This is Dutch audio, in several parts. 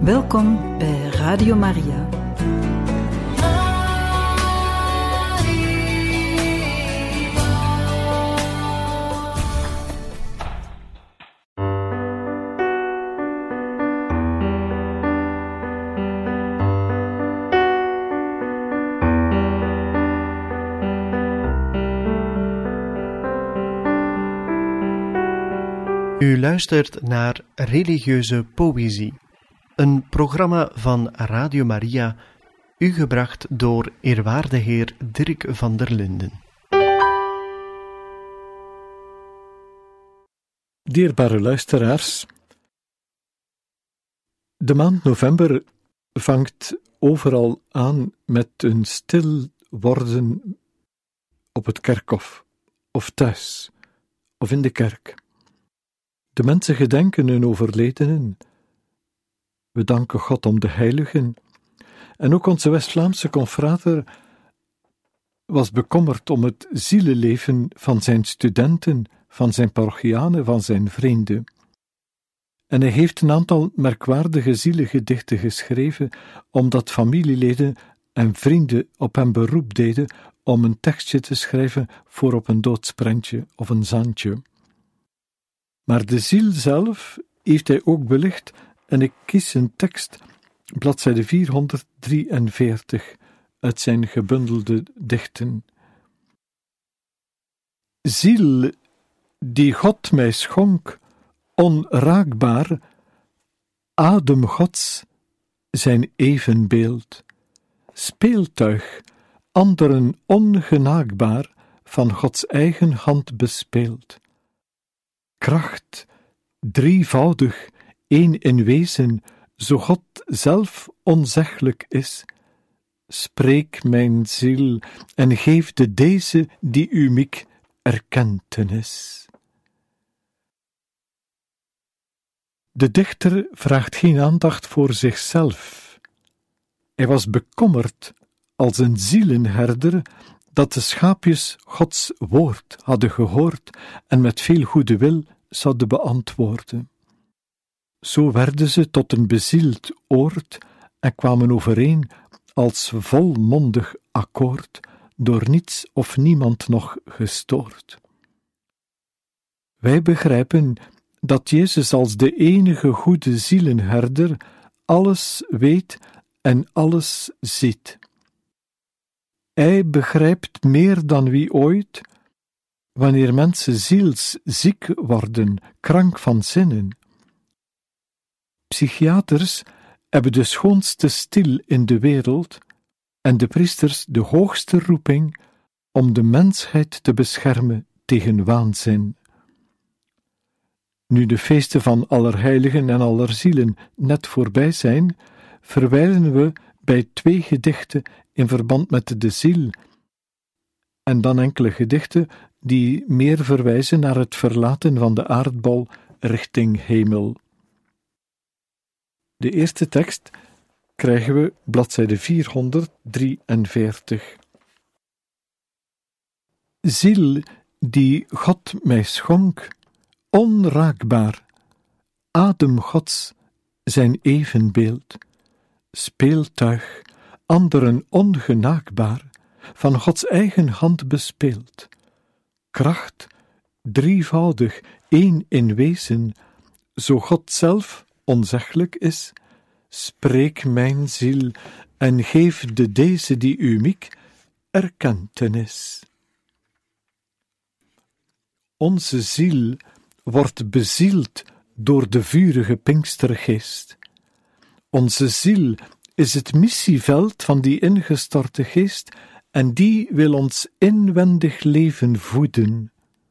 Welkom bij Radio Maria. U luistert naar Religieuze Poëzie, een programma van Radio Maria, u gebracht door eerwaarde heer Dirk van der Linden. Dierbare luisteraars, de maand november vangt overal aan met een stil worden op het kerkhof, of thuis, of in de kerk. De mensen gedenken hun overledenen. We danken God om de heiligen. En ook onze West-Vlaamse confrater was bekommerd om het zielenleven van zijn studenten, van zijn parochianen, van zijn vrienden. En hij heeft een aantal merkwaardige zielengedichten geschreven, omdat familieleden en vrienden op hem beroep deden om een tekstje te schrijven voor op een doodsprentje of een zandje. Maar de ziel zelf heeft hij ook belicht, en ik kies een tekst, bladzijde 443, uit zijn gebundelde dichten. Ziel, die God mij schonk, onraakbaar, adem Gods, zijn evenbeeld, speeltuig, anderen ongenaakbaar, van Gods eigen hand bespeeld. Kracht, drievoudig, één in wezen, zo God zelf onzeggelijk is. Spreek, mijn ziel, en geef de deze die u miek erkentenis. De dichter vraagt geen aandacht voor zichzelf. Hij was bekommerd als een zielenherder dat de schaapjes Gods woord hadden gehoord en met veel goede wil zouden beantwoorden. Zo werden ze tot een bezield oord en kwamen overeen als volmondig akkoord, door niets of niemand nog gestoord. Wij begrijpen dat Jezus als de enige goede zielenherder alles weet en alles ziet. Hij begrijpt meer dan wie ooit, wanneer mensen zielsziek worden, krank van zinnen. Psychiaters hebben de schoonste stil in de wereld en de priesters de hoogste roeping om de mensheid te beschermen tegen waanzin. Nu de feesten van Allerheiligen en Allerzielen net voorbij zijn, verwijlen we bij 2 gedichten in verband met de ziel, en dan enkele gedichten die meer verwijzen naar het verlaten van de aardbol richting hemel. De eerste tekst krijgen we bladzijde 443. Ziel, die God mij schonk, onraakbaar, adem Gods, zijn evenbeeld, speeltuig, anderen ongenaakbaar, van Gods eigen hand bespeeld. Kracht, drievoudig, één in wezen, zo God zelf onzeggelijk is. Spreek, mijn ziel, en geef de deze die u miek erkentenis. Onze ziel wordt bezield door de vurige Pinkstergeest. Onze ziel is het missieveld van die ingestorte geest, en die wil ons inwendig leven voeden.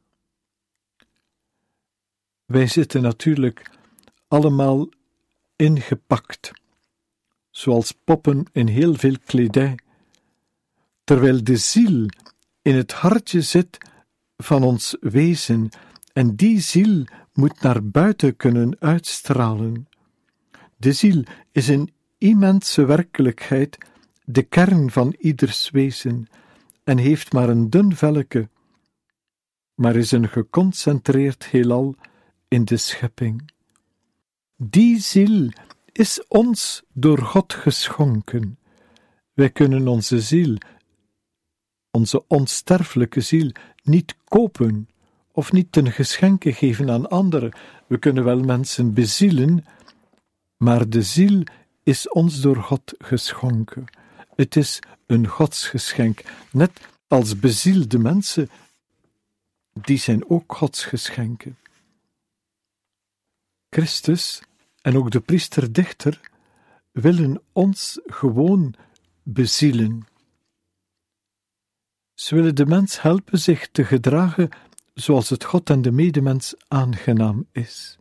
Wij zitten natuurlijk allemaal ingepakt, zoals poppen in heel veel kledij, terwijl de ziel in het hartje zit van ons wezen, en die ziel moet naar buiten kunnen uitstralen. De ziel is een immense werkelijkheid, de kern van ieders wezen, en heeft maar een dun velleke, maar is een geconcentreerd heelal in de schepping. Die ziel is ons door God geschonken. Wij kunnen onze ziel, onze onsterfelijke ziel, niet kopen of niet ten geschenke geven aan anderen. We kunnen wel mensen bezielen, maar de ziel is ons door God geschonken. Het is een godsgeschenk, net als bezielde mensen, die zijn ook godsgeschenken. Christus en ook de priester-dichter willen ons gewoon bezielen. Ze willen de mens helpen zich te gedragen zoals het God en de medemens aangenaam is.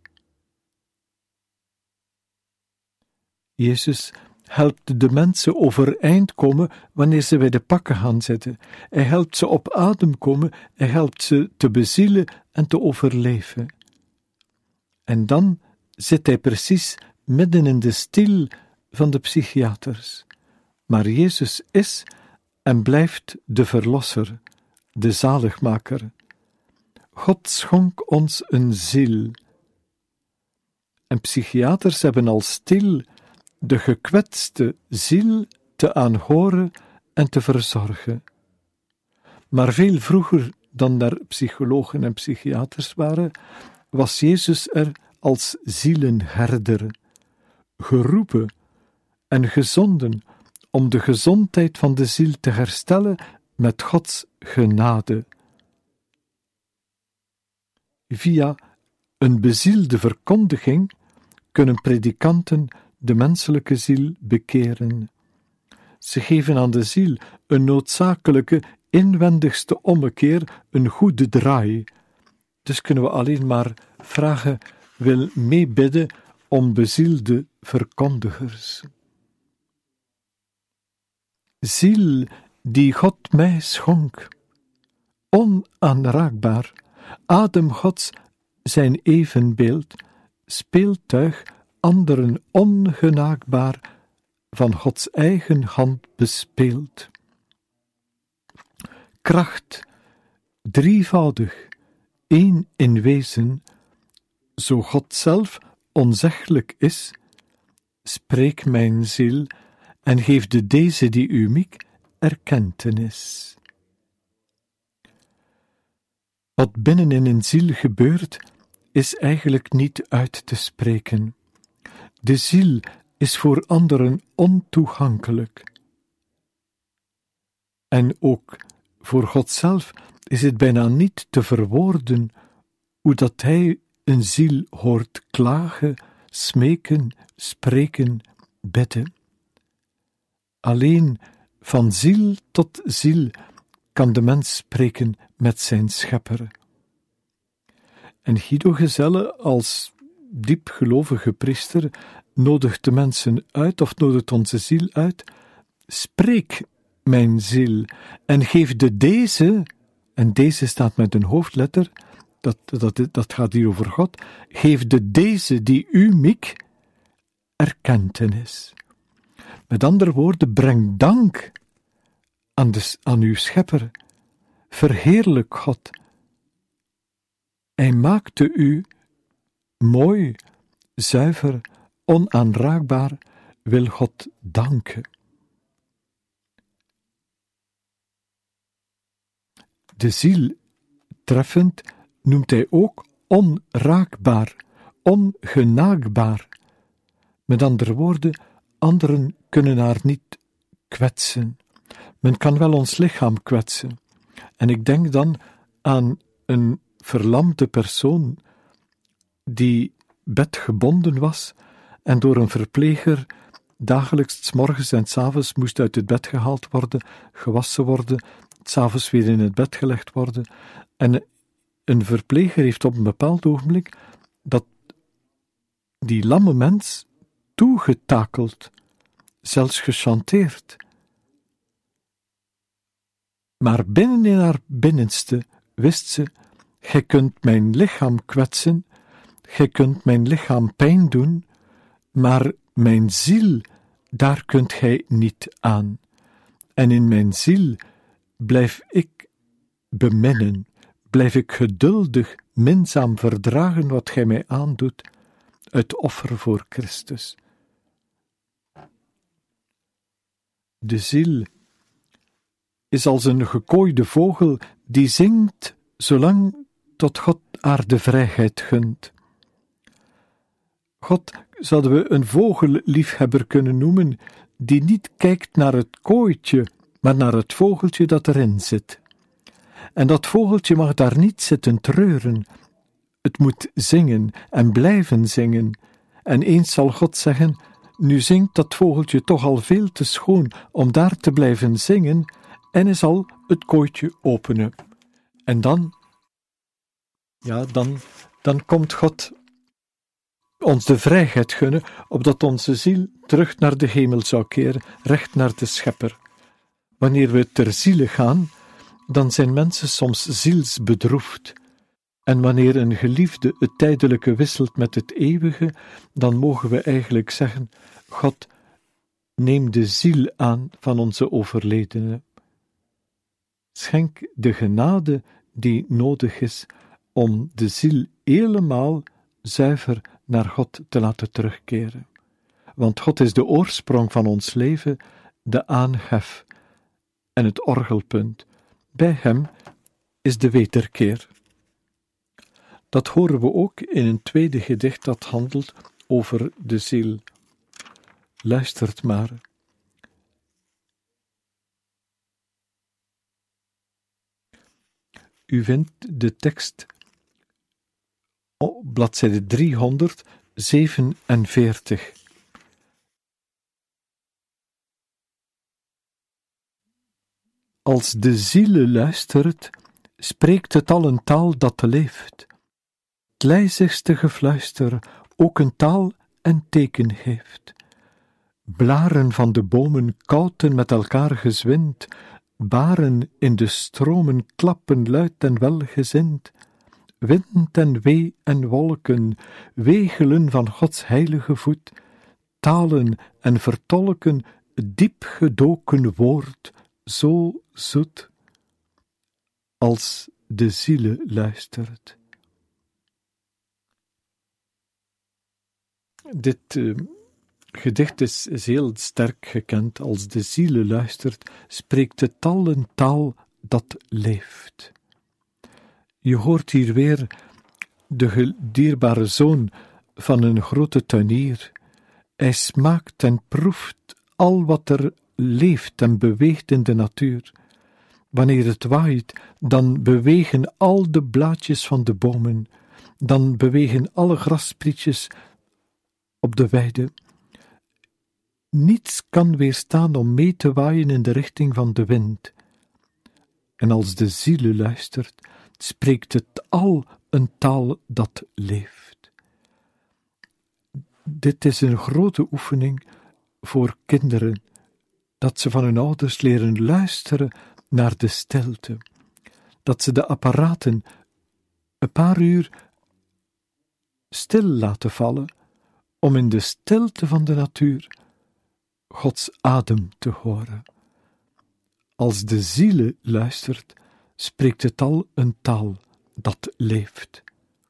Jezus helpt de mensen overeind komen wanneer ze bij de pakken gaan zitten. Hij helpt ze op adem komen, hij helpt ze te bezielen en te overleven. En dan zit hij precies midden in de stiel van de psychiaters. Maar Jezus is en blijft de verlosser, de zaligmaker. God schonk ons een ziel. En psychiaters hebben al stil de gekwetste ziel te aanhoren en te verzorgen. Maar veel vroeger dan er psychologen en psychiaters waren, was Jezus er als zielenherder, geroepen en gezonden om de gezondheid van de ziel te herstellen met Gods genade. Via een bezielde verkondiging kunnen predikanten de menselijke ziel bekeren. Ze geven aan de ziel een noodzakelijke inwendigste ommekeer, een goede draai. Dus kunnen we alleen maar vragen, wil meebidden om bezielde verkondigers. Ziel die God mij schonk, onaanraakbaar, adem Gods zijn evenbeeld, speeltuig anderen ongenaakbaar, van Gods eigen hand bespeeld. Kracht, drievoudig, één in wezen, zo God zelf onzeggelijk is, spreek mijn ziel en geef de deze die u miek erkentenis. Wat binnen in een ziel gebeurt, is eigenlijk niet uit te spreken. De ziel is voor anderen ontoegankelijk. En ook voor God zelf is het bijna niet te verwoorden hoe dat hij een ziel hoort klagen, smeken, spreken, bidden. Alleen van ziel tot ziel kan de mens spreken met zijn schepper. En Guido Gezelle, als diepgelovige priester, nodigt de mensen uit, of nodigt onze ziel uit, spreek mijn ziel, en geef de deze, en deze staat met een hoofdletter, dat gaat hier over God, geef de deze die u miek erkentenis. Met andere woorden, breng dank aan uw schepper, verheerlijk God. Hij maakte u mooi, zuiver, onaanraakbaar, wil God danken. De ziel, treffend, noemt hij ook onraakbaar, ongenaakbaar. Met andere woorden, anderen kunnen haar niet kwetsen. Men kan wel ons lichaam kwetsen. En ik denk dan aan een verlamde persoon die bedgebonden was en door een verpleger dagelijks 's morgens en 's avonds moest uit het bed gehaald worden, gewassen worden, 's avonds weer in het bed gelegd worden. En een verpleger heeft op een bepaald ogenblik dat die lamme mens toegetakeld, zelfs gechanteerd. Maar binnen in haar binnenste wist ze, gij kunt mijn lichaam kwetsen, gij kunt mijn lichaam pijn doen, maar mijn ziel, daar kunt gij niet aan. En in mijn ziel blijf ik beminnen, blijf ik geduldig, minzaam verdragen wat gij mij aandoet, uit offer voor Christus. De ziel is als een gekooide vogel die zingt zolang tot God haar de vrijheid gunt. God zouden we een vogelliefhebber kunnen noemen die niet kijkt naar het kooitje, maar naar het vogeltje dat erin zit. En dat vogeltje mag daar niet zitten treuren. Het moet zingen en blijven zingen. En eens zal God zeggen, nu zingt dat vogeltje toch al veel te schoon om daar te blijven zingen, en hij zal het kooitje openen. En dan komt God ons de vrijheid gunnen, opdat onze ziel terug naar de hemel zou keren, recht naar de Schepper. Wanneer we ter ziele gaan, dan zijn mensen soms zielsbedroefd. En wanneer een geliefde het tijdelijke wisselt met het eeuwige, dan mogen we eigenlijk zeggen, God, neem de ziel aan van onze overledene. Schenk de genade die nodig is om de ziel helemaal zuiver naar God te laten terugkeren. Want God is de oorsprong van ons leven, de aanhef en het orgelpunt. Bij hem is de wederkeer. Dat horen we ook in een tweede gedicht dat handelt over de ziel. Luistert maar. U vindt de tekst op bladzijde 347. Als de ziele luistert, spreekt het al een taal dat leeft. Het lijzigste gefluister ook een taal en teken heeft. Blaren van de bomen kouten met elkaar gezwind, baren in de stromen klappen luid en welgezind. Wind en wee en wolken wegelen van Gods heilige voet, talen en vertolken diep gedoken woord, zo zoet, als de ziele luistert. Dit gedicht is heel sterk gekend. Als de ziele luistert, spreekt de taal een taal dat leeft. Je hoort hier weer de dierbare zoon van een grote tuinier. Hij smaakt en proeft al wat er leeft en beweegt in de natuur. Wanneer het waait, dan bewegen al de blaadjes van de bomen, dan bewegen alle grassprietjes op de weide. Niets kan weerstaan om mee te waaien in de richting van de wind. En als de ziele luistert, spreekt het al een taal dat leeft. Dit is een grote oefening voor kinderen, dat ze van hun ouders leren luisteren naar de stilte, dat ze de apparaten een paar uur stil laten vallen, om in de stilte van de natuur Gods adem te horen. Als de ziele luistert, spreekt het al een taal dat leeft.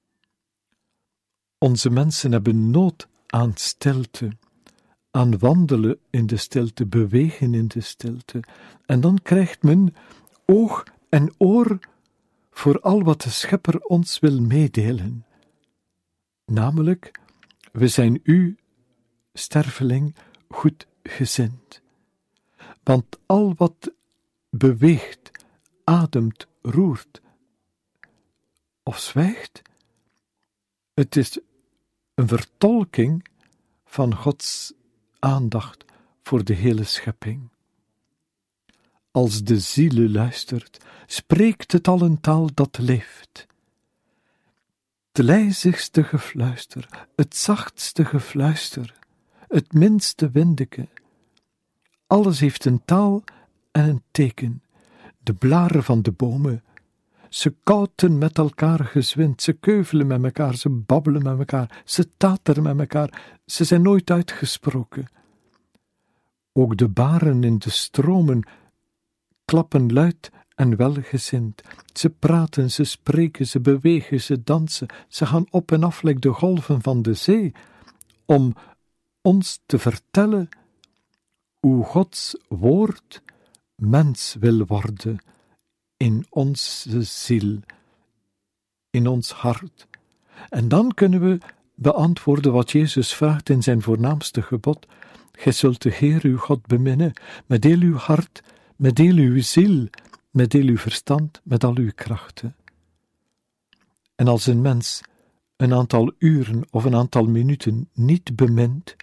Onze mensen hebben nood aan stilte, aan wandelen in de stilte, bewegen in de stilte. En dan krijgt men oog en oor voor al wat de Schepper ons wil meedelen. Namelijk, we zijn u, sterveling, goedgezind. Want al wat beweegt, ademt, roert of zwijgt, het is een vertolking van Gods aandacht voor de hele schepping. Als de ziele luistert, spreekt het al een taal dat leeft. Het lijzigste gefluister, het zachtste gefluister, het minste windeke. Alles heeft een taal en een teken. De blaren van de bomen, ze kouten met elkaar gezwind, ze keuvelen met elkaar, ze babbelen met elkaar, ze tateren met elkaar, ze zijn nooit uitgesproken. Ook de baren in de stromen klappen luid en welgezind. Ze praten, ze spreken, ze bewegen, ze dansen, ze gaan op en af like de golven van de zee, om ons te vertellen hoe Gods woord mens wil worden in onze ziel, in ons hart. En dan kunnen we beantwoorden wat Jezus vraagt in zijn voornaamste gebod: gij zult de Heer uw God beminnen met heel uw hart, met heel uw ziel, met heel uw verstand, met al uw krachten. En als een mens een aantal uren of een aantal minuten niet bemint,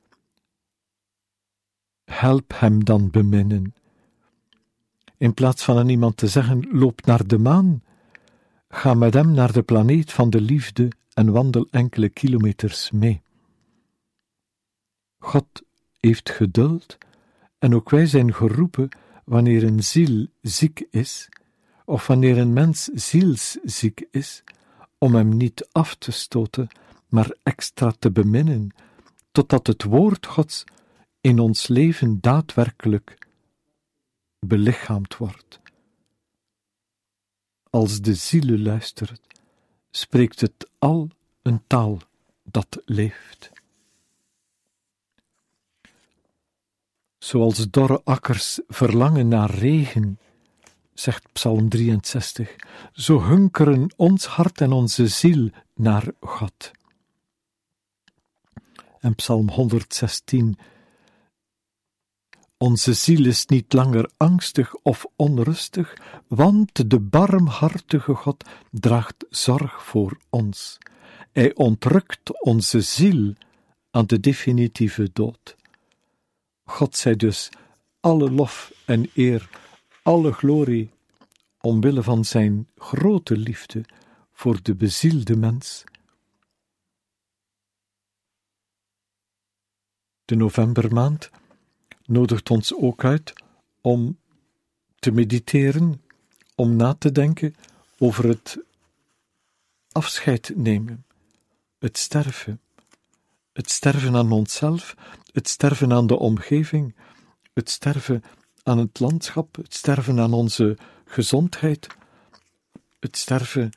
help hem dan beminnen. In plaats van aan iemand te zeggen, loop naar de maan, ga met hem naar de planeet van de liefde en wandel enkele kilometers mee. God heeft geduld en ook wij zijn geroepen wanneer een ziel ziek is, of wanneer een mens zielsziek is, om hem niet af te stoten, maar extra te beminnen, totdat het woord Gods in ons leven daadwerkelijk belichaamd wordt. Als de ziel luistert, spreekt het al een taal dat leeft. Zoals dorre akkers verlangen naar regen, zegt Psalm 63, zo hunkeren ons hart en onze ziel naar God. En Psalm 116, onze ziel is niet langer angstig of onrustig, want de barmhartige God draagt zorg voor ons. Hij ontrukt onze ziel aan de definitieve dood. God zij dus alle lof en eer, alle glorie, omwille van zijn grote liefde voor de bezielde mens. De novembermaand nodigt ons ook uit om te mediteren, om na te denken over het afscheid nemen, het sterven aan onszelf, het sterven aan de omgeving, het sterven aan het landschap, het sterven aan onze gezondheid, het sterven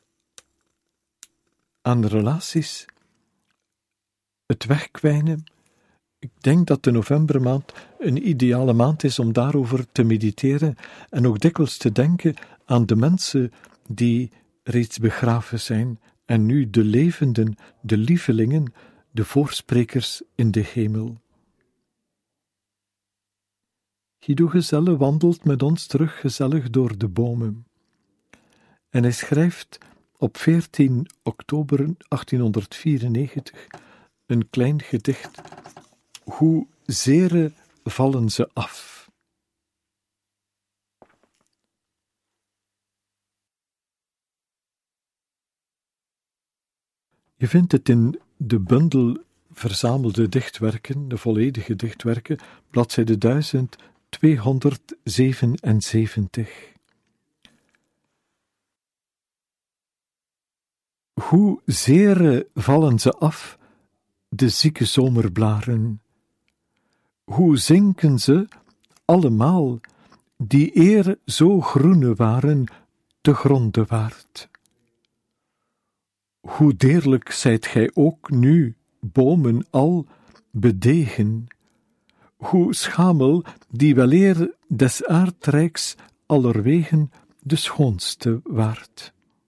aan de relaties, het wegkwijnen. Ik denk dat de novembermaand een ideale maand is om daarover te mediteren en ook dikwijls te denken aan de mensen die reeds begraven zijn en nu de levenden, de lievelingen, de voorsprekers in de hemel. Guido Gezelle wandelt met ons terug gezellig door de bomen. En hij schrijft op 14 oktober 1894 een klein gedicht: hoe zere vallen ze af. Je vindt het in de bundel verzamelde dichtwerken, de volledige dichtwerken, bladzijde 1277. Hoe zere vallen ze af, de zieke zomerblaren. Hoe zinken ze allemaal, die eer zo groene waren, te gronde waard. Hoe deerlijk zijt gij ook nu, bomen al, bedegen. Hoe schamel, die weleer des aardrijks allerwegen de schoonste waard.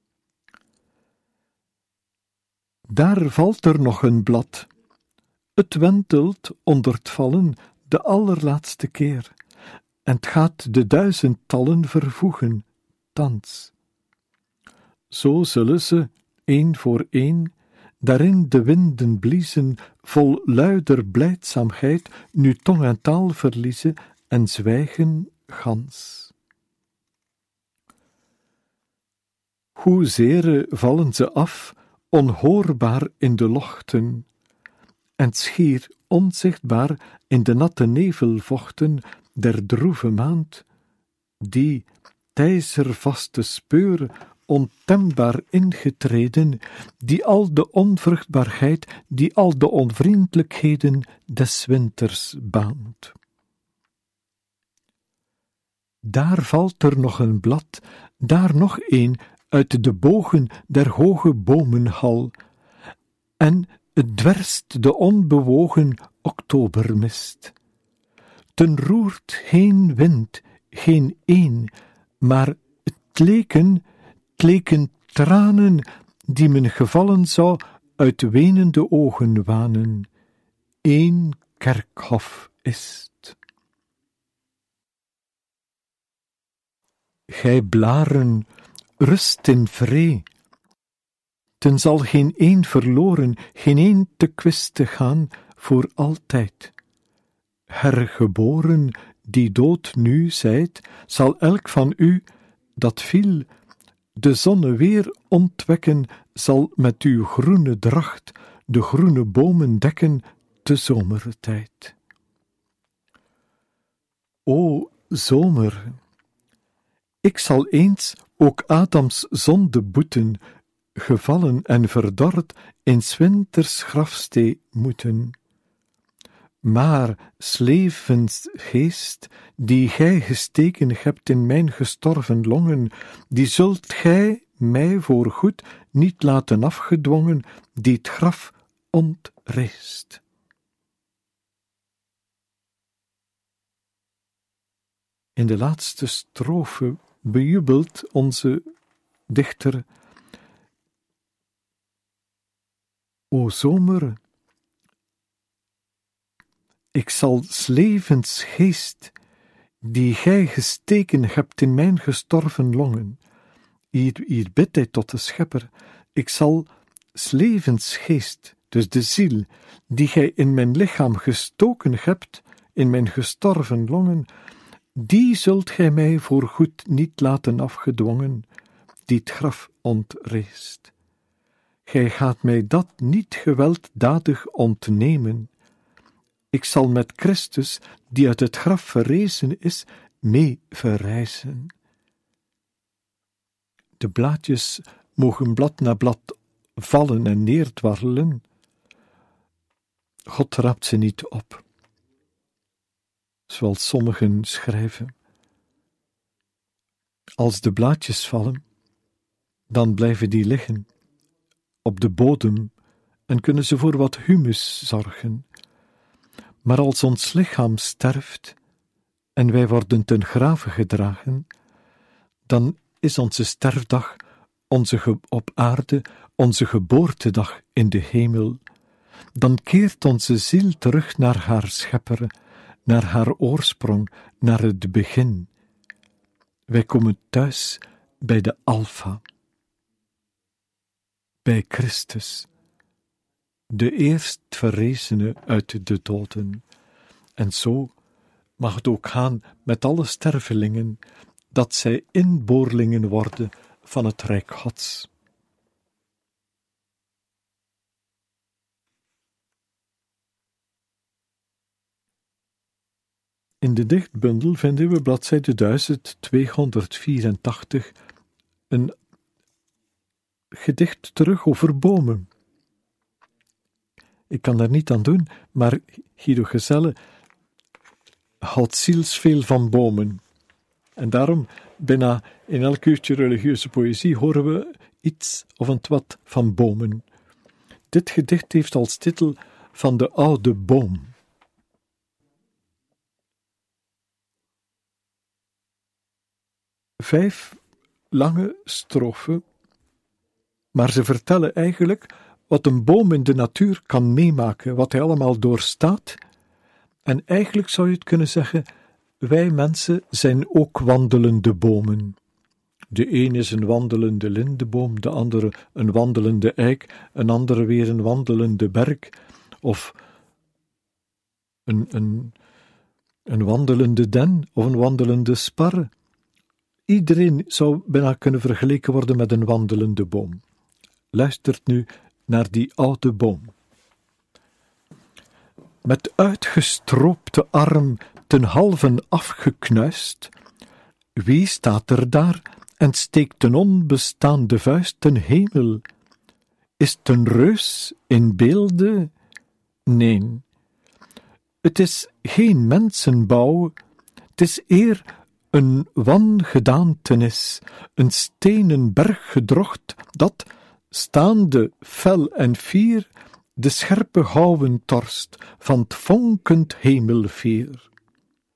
Daar valt er nog een blad. Het wentelt onder t vallen de allerlaatste keer, en t gaat de duizendtallen vervoegen, thans. Zo zullen ze, één voor één, daarin de winden bliezen, vol luider blijdzaamheid, nu tong en taal verliezen en zwijgen gans. Hoezere vallen ze af, onhoorbaar in de lochten, en schier onzichtbaar in de natte nevelvochten der droeve maand, die, tijzervaste speur, ontembaar ingetreden, die al de onvruchtbaarheid, die al de onvriendelijkheden des winters baant. Daar valt er nog een blad, daar nog een uit de bogen der hoge bomenhal, en het dwerst de onbewogen oktobermist. ten roert geen wind, geen een, maar het leken tranen die men gevallen zou uit wenende ogen wanen. Eén kerkhof ist. Gij blaren, rust in vree. Ten zal geen een verloren, geen een te kwiste gaan voor altijd. Hergeboren, die dood nu zijt, zal elk van u, dat viel, de zonne weer ontwekken, zal met uw groene dracht de groene bomen dekken te zomertijd. O zomer, ik zal eens ook Adams zonde boeten, gevallen en verdord in 's winters grafstee moeten. Maar, 's levens geest, die gij gesteken hebt in mijn gestorven longen, die zult gij mij voorgoed niet laten afgedwongen, die het graf ontreest. In de laatste strofe bejubelt onze dichter: O zomer, ik zal 's levens geest, die gij gesteken hebt in mijn gestorven longen. Hier bidt hij tot de schepper: ik zal 's levens geest, dus de ziel, die gij in mijn lichaam gestoken hebt, in mijn gestorven longen, die zult gij mij voorgoed niet laten afgedwongen, die het graf ontreest. Gij gaat mij dat niet gewelddadig ontnemen. Ik zal met Christus, die uit het graf verrezen is, mee verrijzen. De blaadjes mogen blad na blad vallen en neerdwarrelen. God raapt ze niet op, zoals sommigen schrijven. Als de blaadjes vallen, dan blijven die liggen op de bodem en kunnen ze voor wat humus zorgen. Maar als ons lichaam sterft en wij worden ten grave gedragen, dan is onze sterfdag op aarde, onze geboortedag in de hemel. Dan keert onze ziel terug naar haar schepper, naar haar oorsprong, naar het begin. Wij komen thuis bij de Alpha, bij Christus, de eerst verrezene uit de doden. En zo mag het ook gaan met alle stervelingen, dat zij inboorlingen worden van het Rijk Gods. In de dichtbundel vinden we bladzijde 1284 een gedicht terug over bomen. Ik kan daar niet aan doen, maar Guido Gezelle houdt zielsveel van bomen. En daarom, bijna in elk uurtje religieuze poëzie, horen we iets of een wat van bomen. Dit gedicht heeft als titel Van de oude boom. Vijf lange strofen, maar ze vertellen eigenlijk wat een boom in de natuur kan meemaken, wat hij allemaal doorstaat. En eigenlijk zou je het kunnen zeggen, wij mensen zijn ook wandelende bomen. De een is een wandelende lindeboom, de andere een wandelende eik, een andere weer een wandelende berk, of een wandelende den, of een wandelende sparre. Iedereen zou bijna kunnen vergeleken worden met een wandelende boom. Luistert nu naar die oude boom. Met uitgestroopte arm ten halven afgeknuist, wie staat er daar en steekt een onbestaande vuist ten hemel? Is het een reus in beelde? Nee. Het is geen mensenbouw, het is eer een wangedaantenis, een stenen berg gedrocht, dat, staande fel en fier, de scherpe houwen torst van 't vonkend hemelveer.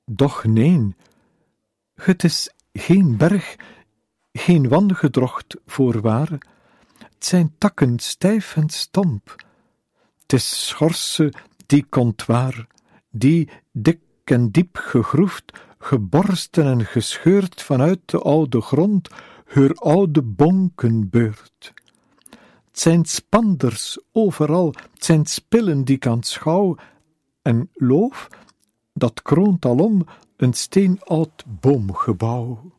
Doch neen, het is geen berg, geen wandgedrocht voorwaar, het zijn takken stijf en stomp. Het is schorse die komt waar, die dik en diep gegroefd, geborsten en gescheurd vanuit de oude grond, haar oude bonken beurt. Het zijn spanders overal, het zijn spillen die kan schouw, en loof, dat kroont alom een steenoud boomgebouw.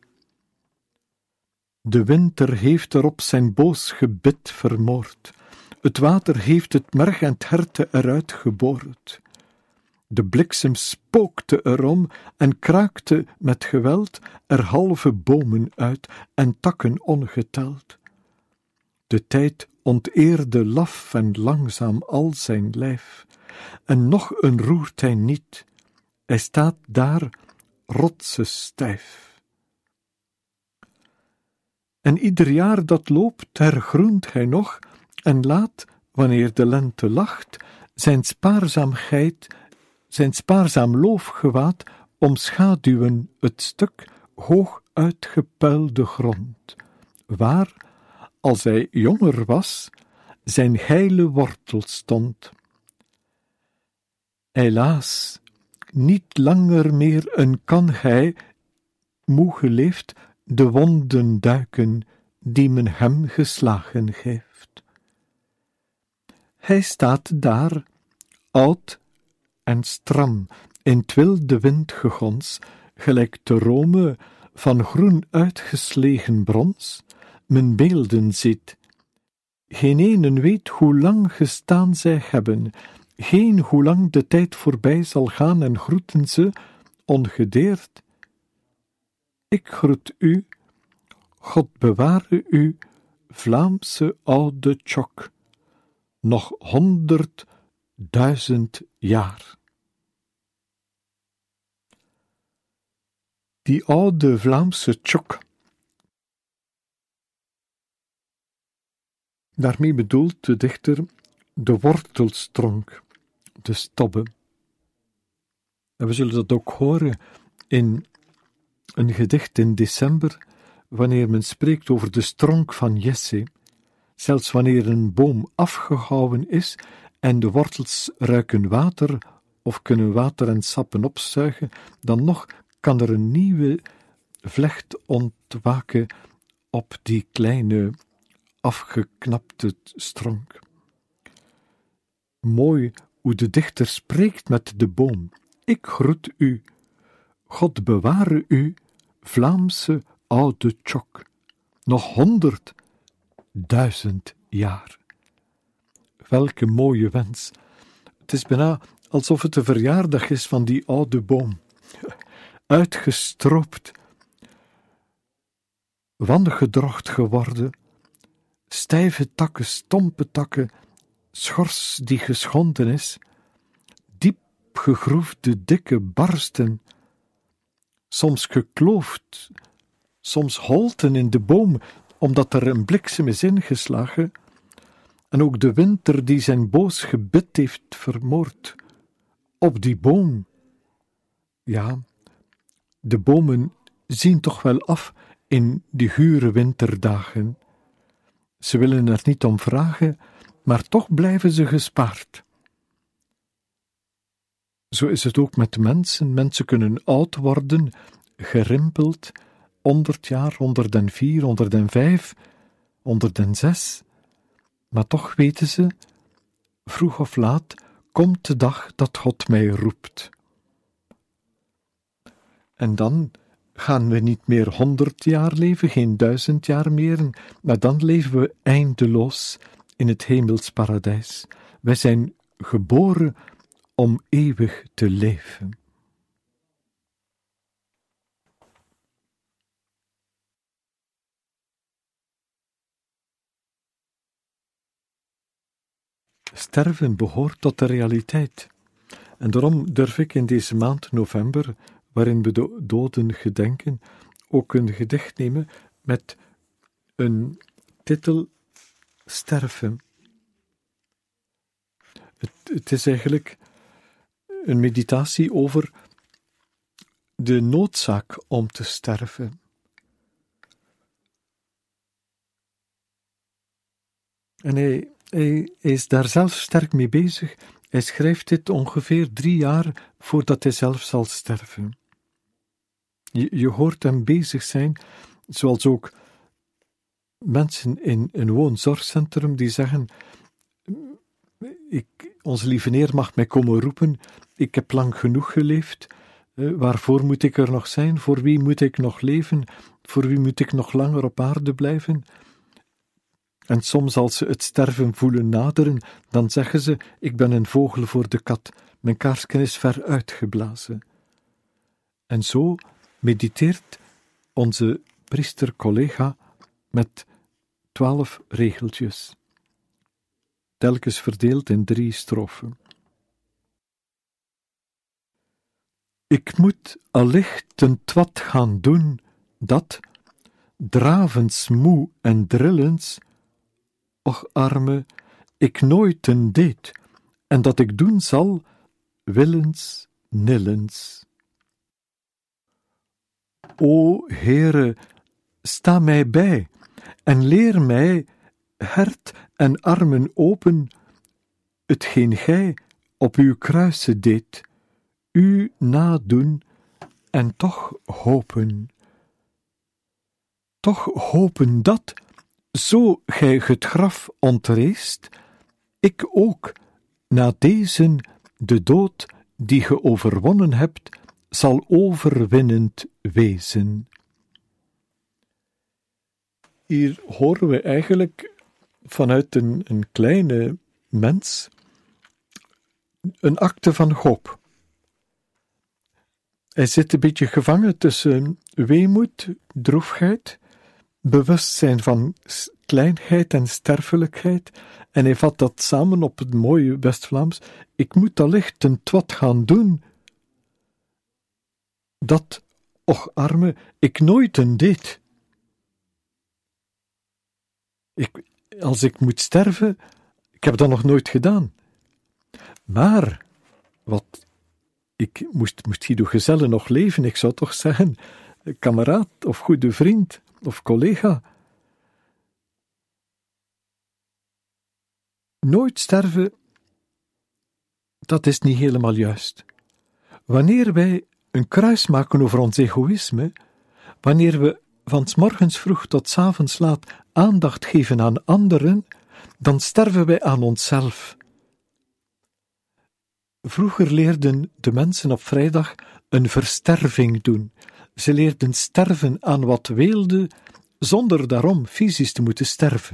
De winter heeft erop zijn boos gebit vermoord, het water heeft het merg en het herte eruit geboord. De bliksem spookte erom en kraakte met geweld er halve bomen uit en takken ongeteld. De tijd onteerde laf en langzaam al zijn lijf, en nog een roert hij niet, hij staat daar rotsestijf. En ieder jaar dat loopt, hergroent hij nog, en laat, wanneer de lente lacht, zijn spaarzaam loofgewaad omschaduwen het stuk hoog uitgepuilde grond, waar, als hij jonger was, zijn heile wortel stond. Helaas, niet langer meer kan hij, moe geleefd, de wonden duiken die men hem geslagen heeft. Hij staat daar, oud en stram, in 't wilde wind gegons, gelijk te Rome van groen uitgeslegen brons, men beelden ziet. Geen ene weet hoe lang gestaan zij hebben, geen hoe lang de tijd voorbij zal gaan en groeten ze, ongedeerd. Ik groet u, God beware u, Vlaamse oude tjok, nog 100.000 jaar. Die oude Vlaamse tjok. Daarmee bedoelt de dichter de wortelstronk, de stobbe. En we zullen dat ook horen in een gedicht in december, wanneer men spreekt over de stronk van Jesse. Zelfs wanneer een boom afgehouwen is en de wortels ruiken water of kunnen water en sappen opzuigen, dan nog kan er een nieuwe vlecht ontwaken op die kleine afgeknapte stronk. Mooi hoe de dichter spreekt met de boom. Ik groet u, God beware u, Vlaamse oude tjok, nog 100.000 jaar. Welke mooie wens. Het is bijna alsof het de verjaardag is van die oude boom. Uitgestroopt, wandgedrocht geworden, stijve takken, stompe takken, schors die geschonden is, diep gegroefde dikke barsten, soms gekloofd, soms holten in de boom, omdat er een bliksem is ingeslagen, en ook de winter die zijn boos gebit heeft vermoord, op die boom. Ja, de bomen zien toch wel af in die gure winterdagen. Ze willen er niet om vragen, maar toch blijven ze gespaard. Zo is het ook met mensen. Mensen kunnen oud worden, gerimpeld, 100 jaar, 104, 105, 106. Maar toch weten ze, vroeg of laat komt de dag dat God mij roept. En dan gaan we niet meer 100 jaar leven, geen 1000 jaar meer, maar dan leven we eindeloos in het hemels paradijs. Wij zijn geboren om eeuwig te leven. Sterven behoort tot de realiteit. En daarom durf ik in deze maand november, waarin we de doden gedenken, ook een gedicht nemen met een titel Sterven. Het is eigenlijk een meditatie over de noodzaak om te sterven. En hij is daar zelf sterk mee bezig. Hij schrijft dit ongeveer 3 jaar voordat hij zelf zal sterven. Je hoort hem bezig zijn, zoals ook mensen in een woonzorgcentrum die zeggen: onze lieve Heer mag mij komen roepen, ik heb lang genoeg geleefd, waarvoor moet ik er nog zijn, voor wie moet ik nog leven, voor wie moet ik nog langer op aarde blijven? En soms als ze het sterven voelen naderen, dan zeggen ze: ik ben een vogel voor de kat, mijn kaarsken is ver uitgeblazen. En zo mediteert onze priester-collega met 12 regeltjes, telkens verdeeld in 3 strofen. Ik moet allicht een twat gaan doen, dat, dravens moe en drillens, och arme, ik nooit een deed, en dat ik doen zal, willens, nillens. O Heere, sta mij bij, en leer mij, hert en armen open, hetgeen gij op uw kruise deed, u nadoen en toch hopen. Toch hopen dat, zo gij het graf ontreest, ik ook, na deze de dood die ge overwonnen hebt, zal overwinnend wezen. Hier horen we eigenlijk vanuit een kleine mens een akte van hoop. Hij zit een beetje gevangen tussen weemoed, droefheid, bewustzijn van kleinheid en sterfelijkheid, en hij vat dat samen op het mooie West-Vlaams: ik moet allicht een twat gaan doen, dat, och arme, ik nooit een deed. Als ik moet sterven, ik heb dat nog nooit gedaan. Maar, moest Guido Gezelle nog leven, ik zou toch zeggen, kameraad of goede vriend of collega. Nooit sterven, dat is niet helemaal juist. Wanneer wij een kruis maken over ons egoïsme, wanneer we van 's morgens vroeg tot 's avonds laat aandacht geven aan anderen, dan sterven wij aan onszelf. Vroeger leerden de mensen op vrijdag een versterving doen. Ze leerden sterven aan wat weelde, zonder daarom fysisch te moeten sterven.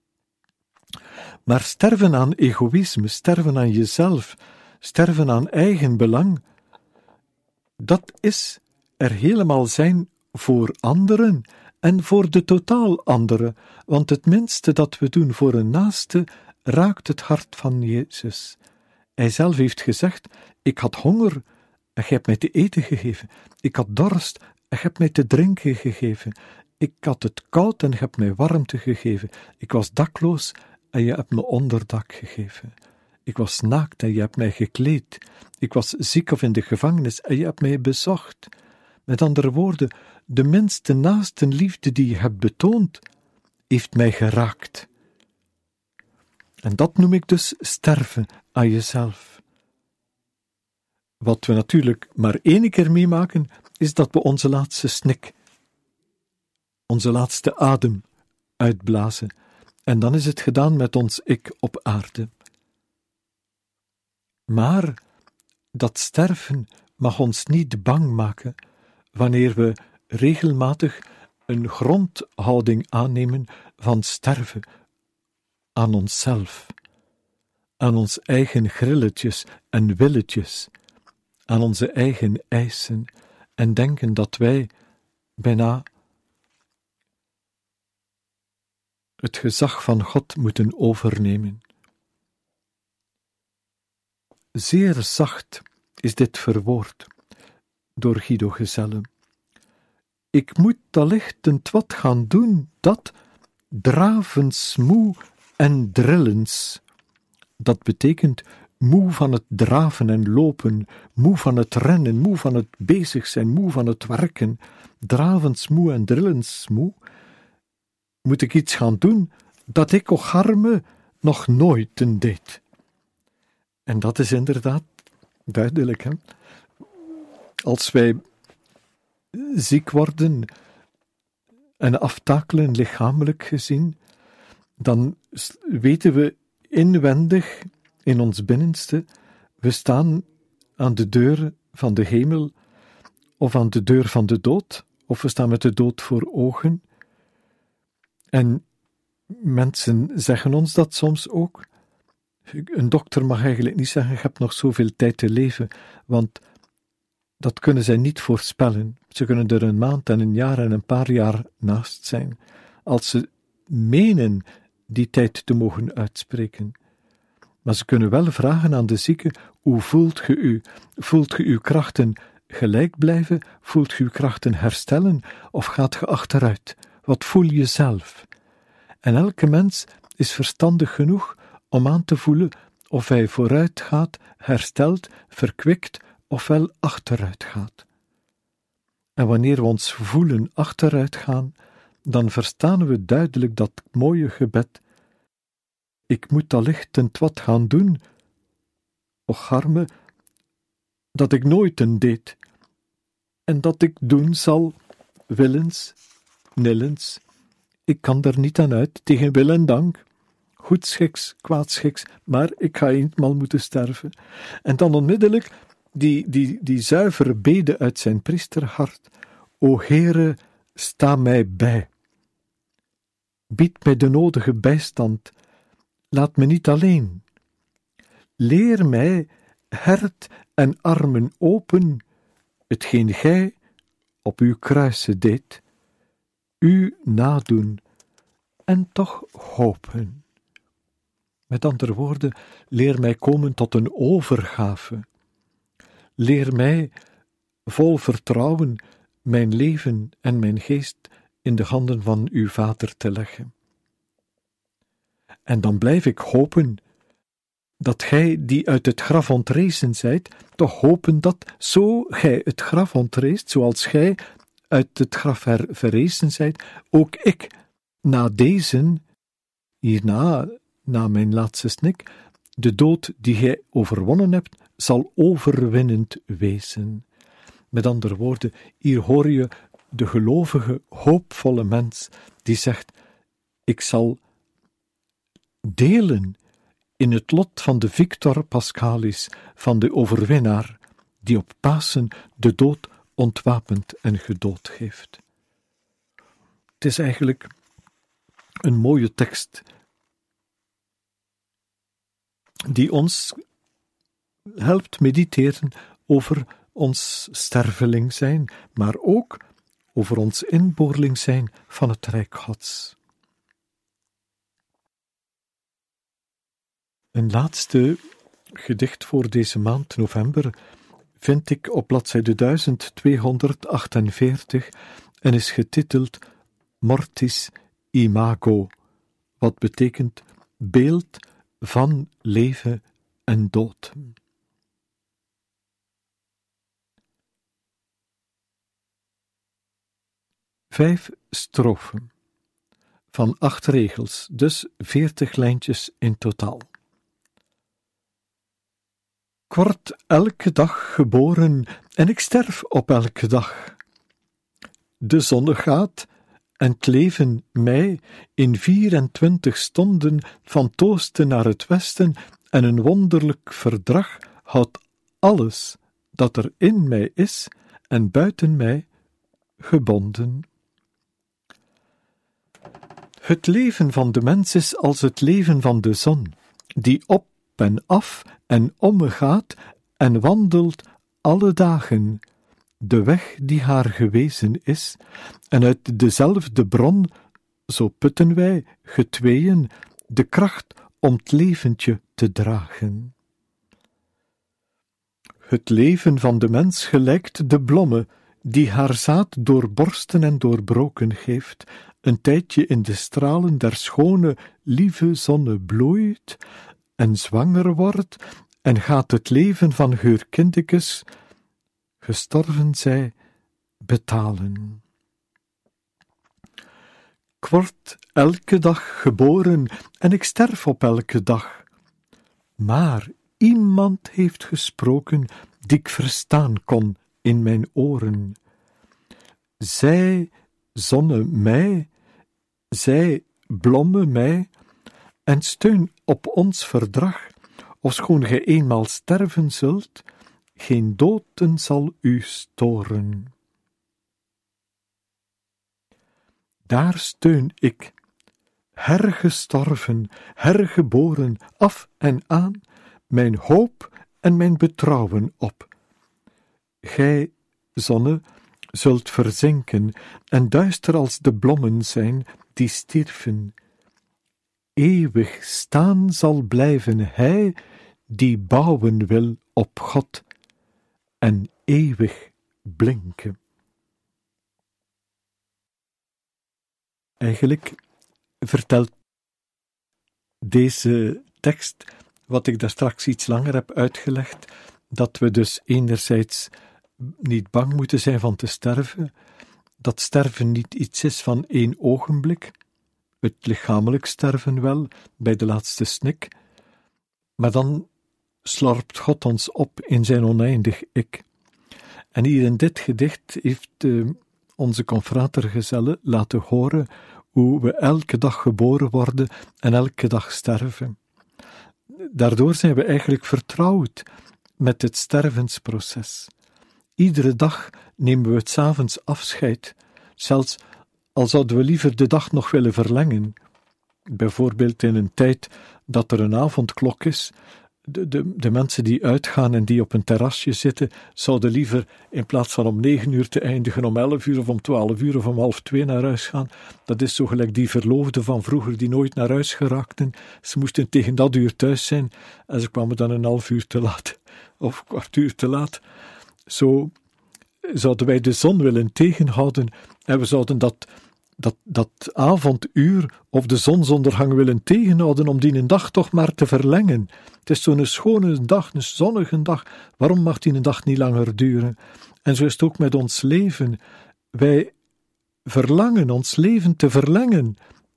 Maar sterven aan egoïsme, sterven aan jezelf, sterven aan eigen belang, dat is er helemaal zijn voor anderen en voor de totaal anderen, want het minste dat we doen voor een naaste raakt het hart van Jezus. Hij zelf heeft gezegd: ik had honger en gij hebt mij te eten gegeven. Ik had dorst en gij hebt mij te drinken gegeven. Ik had het koud en gij hebt mij warmte gegeven. Ik was dakloos en je hebt me onderdak gegeven. Ik was naakt en je hebt mij gekleed. Ik was ziek of in de gevangenis en je hebt mij bezocht. Met andere woorden, de minste naastenliefde die je hebt betoond, heeft mij geraakt. En dat noem ik dus sterven aan jezelf. Wat we natuurlijk maar 1 keer meemaken, is dat we onze laatste snik, onze laatste adem uitblazen. En dan is het gedaan met ons ik op aarde. Maar dat sterven mag ons niet bang maken wanneer we regelmatig een grondhouding aannemen van sterven aan onszelf, aan ons eigen grilletjes en willetjes, aan onze eigen eisen en denken dat wij bijna het gezag van God moeten overnemen. Zeer zacht is dit verwoord door Guido Gezelle. Ik moet allicht een twat gaan doen, dat dravens moe en drillens. Dat betekent moe van het draven en lopen, moe van het rennen, moe van het bezig zijn, moe van het werken, dravensmoe en drillensmoe, moet ik iets gaan doen dat ik och arme nog nooit deed. En dat is inderdaad duidelijk, hè? Als wij ziek worden en aftakelen lichamelijk gezien, dan weten we inwendig, in ons binnenste, we staan aan de deur van de hemel of aan de deur van de dood, of we staan met de dood voor ogen. En mensen zeggen ons dat soms ook. Een dokter mag eigenlijk niet zeggen, je hebt nog zoveel tijd te leven, want dat kunnen zij niet voorspellen. Ze kunnen er een maand en een jaar en een paar jaar naast zijn, als ze menen die tijd te mogen uitspreken. Maar ze kunnen wel vragen aan de zieke, hoe voelt ge u? Voelt ge uw krachten gelijk blijven? Voelt ge uw krachten herstellen? Of gaat ge achteruit? Wat voel je zelf? En elke mens is verstandig genoeg om aan te voelen of hij vooruit gaat, herstelt, verkwikt, ofwel achteruit gaat. En wanneer we ons voelen achteruit gaan, dan verstaan we duidelijk dat mooie gebed: ik moet allichtend wat gaan doen, och arme, dat ik nooit deed, en dat ik doen zal, willens, nillens, ik kan er niet aan uit, tegen wil en dank, goedschiks, kwaadschiks, maar ik ga eenmaal moeten sterven. En dan onmiddellijk die zuivere bede uit zijn priesterhart: o Heere, sta mij bij. Bied mij de nodige bijstand, laat me niet alleen. Leer mij, hert en armen open, hetgeen gij op uw kruise deed, u nadoen en toch hopen. Met andere woorden, leer mij komen tot een overgave. Leer mij vol vertrouwen mijn leven en mijn geest in de handen van uw Vader te leggen. En dan blijf ik hopen dat gij die uit het graf ontrezen zijt, toch hopen dat, zo gij het graf ontreest, zoals gij uit het graf verrezen zijt, ook ik na deze, hierna, na mijn laatste snik, de dood die gij overwonnen hebt, zal overwinnend wezen. Met andere woorden, hier hoor je de gelovige, hoopvolle mens die zegt: ik zal delen in het lot van de Victor Paschalis, van de overwinnaar, die op Pasen de dood ontwapend en gedood heeft. Het is eigenlijk een mooie tekst die ons helpt mediteren over ons sterveling zijn, maar ook over ons inboorling zijn van het Rijk Gods. Een laatste gedicht voor deze maand november vind ik op bladzijde 1248 en is getiteld Mortis Imago, wat betekent beeld van leven en dood. Vijf strofen van 8 regels, dus 40 lijntjes in totaal. Ik word elke dag geboren en ik sterf op elke dag. De zonne gaat en het leven mij in 24 stonden van het oosten naar het westen, en een wonderlijk verdrag houdt alles dat er in mij is en buiten mij gebonden. Het leven van de mens is als het leven van de zon, die op en af en omgaat en wandelt alle dagen de weg die haar gewezen is, en uit dezelfde bron, zo putten wij, getweeën, de kracht om het leventje te dragen. Het leven van de mens gelijkt de blomme, die haar zaad doorborsten en doorbroken geeft, een tijdje in de stralen der schone, lieve zonne bloeit, en zwanger wordt, en gaat het leven van haar kindekes, gestorven zij, betalen. Ik word elke dag geboren en ik sterf op elke dag. Maar iemand heeft gesproken die ik verstaan kon in mijn oren. Zij zonnen mij, zij blommen mij, en steun op ons verdrag, ofschoon gij eenmaal sterven zult, geen doden zal u storen. Daar steun ik, hergestorven, hergeboren, af en aan, mijn hoop en mijn betrouwen op. Gij, zonne, zult verzinken en duister als de blommen zijn die stierven. Eeuwig staan zal blijven hij die bouwen wil op God en eeuwig blinken. Eigenlijk vertelt deze tekst, wat ik daar straks iets langer heb uitgelegd, dat we dus enerzijds niet bang moeten zijn van te sterven, dat sterven niet iets is van 1 ogenblik, het lichamelijk sterven wel, bij de laatste snik, maar dan slorpt God ons op in zijn oneindig ik. En hier in dit gedicht heeft onze confratergezellen laten horen hoe we elke dag geboren worden en elke dag sterven. Daardoor zijn we eigenlijk vertrouwd met het stervensproces. Iedere dag nemen we het 's avonds afscheid, zelfs al zouden we liever de dag nog willen verlengen. Bijvoorbeeld in een tijd dat er een avondklok is, de mensen die uitgaan en die op een terrasje zitten, zouden liever in plaats van om 9 uur te eindigen om 11 uur of om 12 uur of om 1:30 naar huis gaan. Dat is zo gelijk die verloofden van vroeger die nooit naar huis geraakten. Ze moesten tegen dat uur thuis zijn en ze kwamen dan een half uur te laat of een kwartier te laat. Zo zouden wij de zon willen tegenhouden en we zouden dat avonduur of de zonsondergang willen tegenhouden om die een dag toch maar te verlengen. Het is zo'n schone dag, een zonnige dag. Waarom mag die een dag niet langer duren? En zo is het ook met ons leven. Wij verlangen ons leven te verlengen.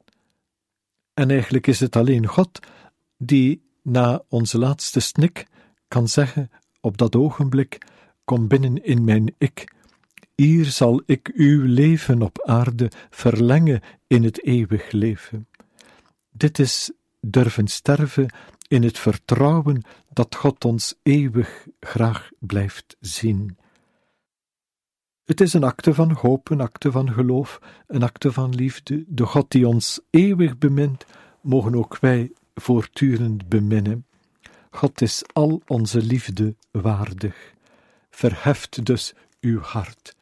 En eigenlijk is het alleen God die na onze laatste snik kan zeggen op dat ogenblik: kom binnen in mijn ik. Hier zal ik uw leven op aarde verlengen in het eeuwig leven. Dit is durven sterven in het vertrouwen dat God ons eeuwig graag blijft zien. Het is een akte van hoop, een akte van geloof, een akte van liefde. De God die ons eeuwig bemint, mogen ook wij voortdurend beminnen. God is al onze liefde waardig. Verheft dus uw hart